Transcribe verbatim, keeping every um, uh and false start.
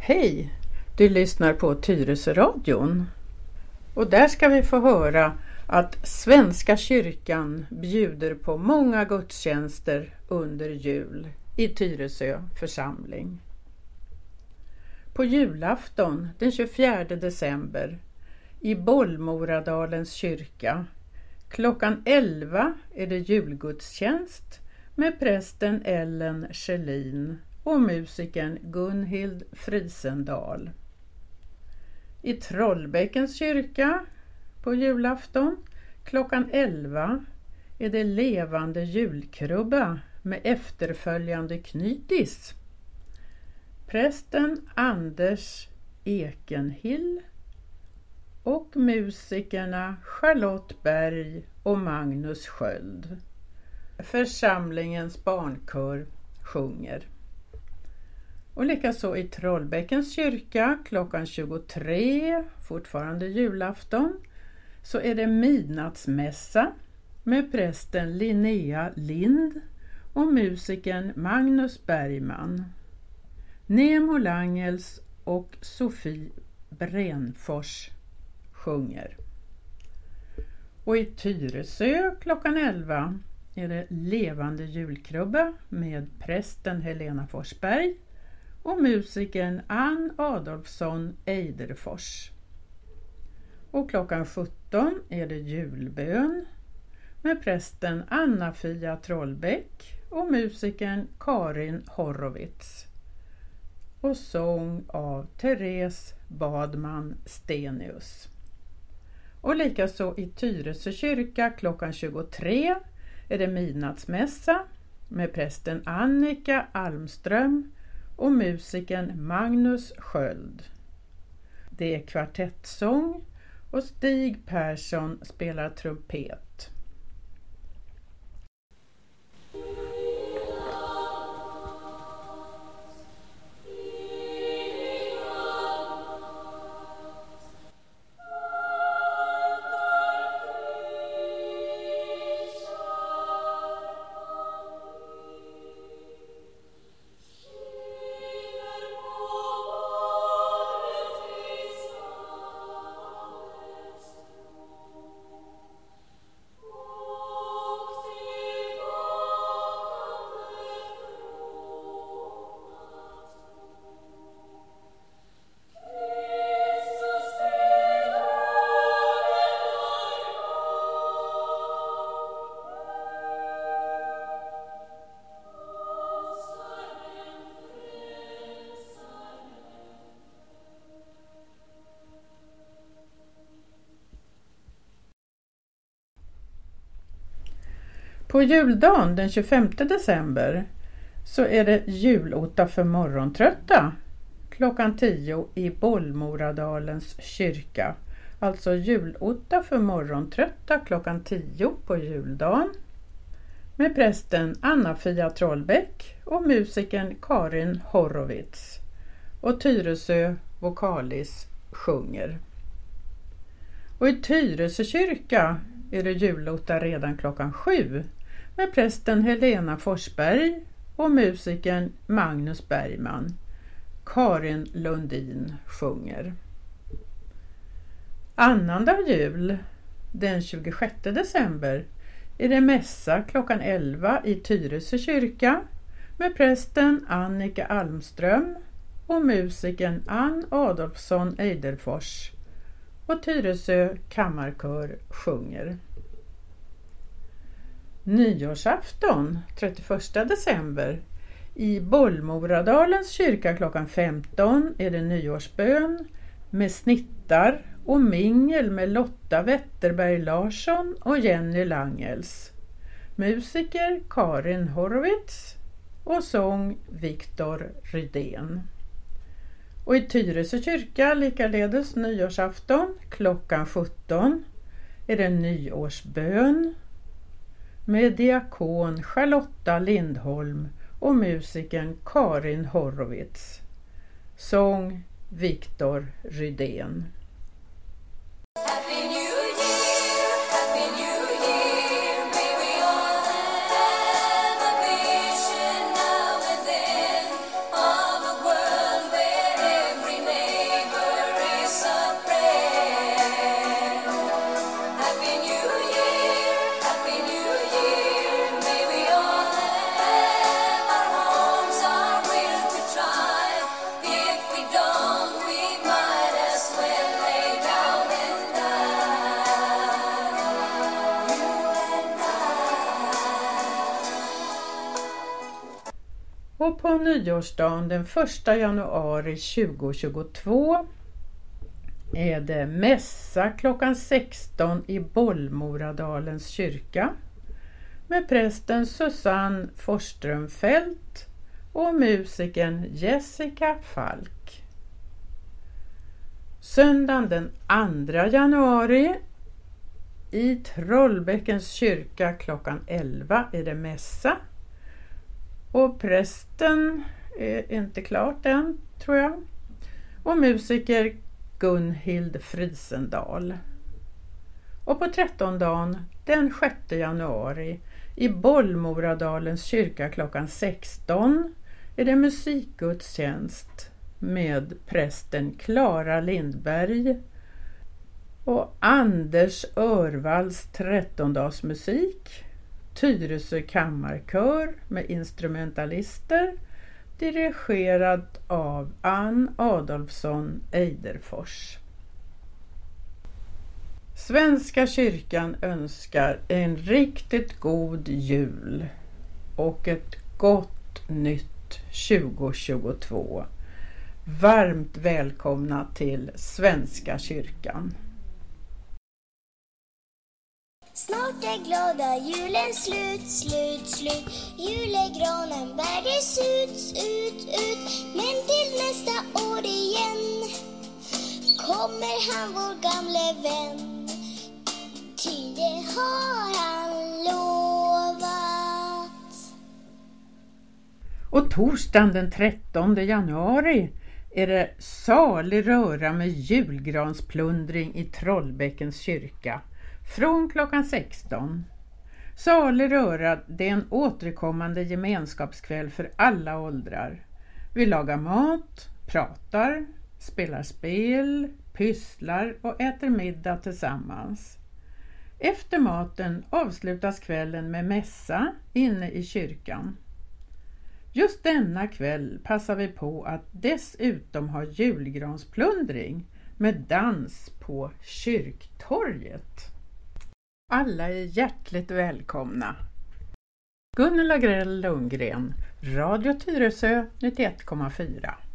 Hej, du lyssnar på Tyresöradion och där ska vi få höra att Svenska kyrkan bjuder på många gudstjänster under jul i Tyresö församling. På julafton den tjugofjärde december i Bollmoradalens kyrka klockan elva är det julgudstjänst med prästen Ellen Schelin och musikern Gunhild Frisendal. I Trollbäckens kyrka på julafton klockan elva är det levande julkrubba med efterföljande knytis. Prästen Anders Ekenhill och musikerna Charlotte Berg och Magnus Sköld. Församlingens barnkör sjunger. Och likaså i Trollbäckens kyrka klockan tjugotre, fortfarande julafton, så är det midnattsmässa med prästen Linnea Lind och musikern Magnus Bergman. Nemo Langels och Sofie Brenfors sjunger. Och i Tyresö klockan elva är det levande julkrubba med prästen Helena Forsberg och musikern Ann Adolfsson Eiderfors. Och klockan sjutton är det julbön med prästen Anna-Fia Trollbäck och musikern Karin Horowitz. Och sång av Therese Badman Stenius. Och likaså i Tyresö kyrka klockan tjugotre är det midnattsmässa med prästen Annika Almström och musikern Magnus Sköld. Det är kvartettsång och Stig Persson spelar trumpet. På juldagen den tjugofemte december så är det julotta för morgontrötta klockan tio i Bollmoradalens kyrka. Alltså julotta för morgontrötta klockan tio på juldagen med prästen Anna-Fia Trollbäck och musikern Karin Horowitz. Och Tyresö vokalis sjunger. Och i Tyresö kyrka är det julotta redan klockan sju med prästen Helena Forsberg och musikern Magnus Bergman. Karin Lundin sjunger. Annandag jul den tjugosjätte december är det mässa klockan elva i Tyresö kyrka med prästen Annika Almström och musikern Ann Adolfsson Eiderfors. Och Tyresö kammarkör sjunger. Nyårsafton trettioförsta december i Bollmoradalens kyrka klockan femton är det nyårsbön med snittar och mingel med Lotta Wetterberg Larsson och Jenny Langels. Musiker Karin Horowitz och sång Viktor Rydén. Och i Tyresö kyrka likaledes nyårsafton klockan sjutton är det nyårsbön med diakon Charlotta Lindholm och musikern Karin Horowitz. Sång Viktor Rydén. Happy New Year, Happy New Year, may we all have a vision now and then of a world where Och på nyårsdagen den första januari tjugohundratjugotvå är det mässa klockan sexton i Bollmoradalens kyrka med prästen Susanne Forsströmfelt och musikern Jessica Falk. Söndagen den andra januari i Trollbäckens kyrka klockan elva är det mässa. Och prästen är inte klart än, tror jag. Och musiker Gunhild Frisendal. Och på trettondagen den sjätte januari i Bollmoradalens kyrka klockan sexton är det musikgudstjänst med prästen Clara Lindberg och Anders Örvalls trettondagsmusik, Tyresö kammarkör med instrumentalister, dirigerad av Ann Adolfsson Eiderfors. Svenska kyrkan önskar en riktigt god jul och ett gott nytt tjugohundratjugotvå. Varmt välkomna till Svenska kyrkan. Snart är glada julen slut, slut, slut. Julegranen bär det ut, ut, ut. Men till nästa år igen kommer han, vår gamle vän. Ty det har han lovat. Och torsdagen den trettonde januari är det salig röra med julgransplundring i Trollbäckens kyrka. Från klockan sexton. Salig röra, det är en återkommande gemenskapskväll för alla åldrar. Vi lagar mat, pratar, spelar spel, pysslar och äter middag tillsammans. Efter maten avslutas kvällen med mässa inne i kyrkan. Just denna kväll passar vi på att dessutom ha julgransplundring med dans på kyrktorget. Alla är hjärtligt välkomna. Gunilla Grell Lundgren, Radio Tyresö nittioett komma fyra.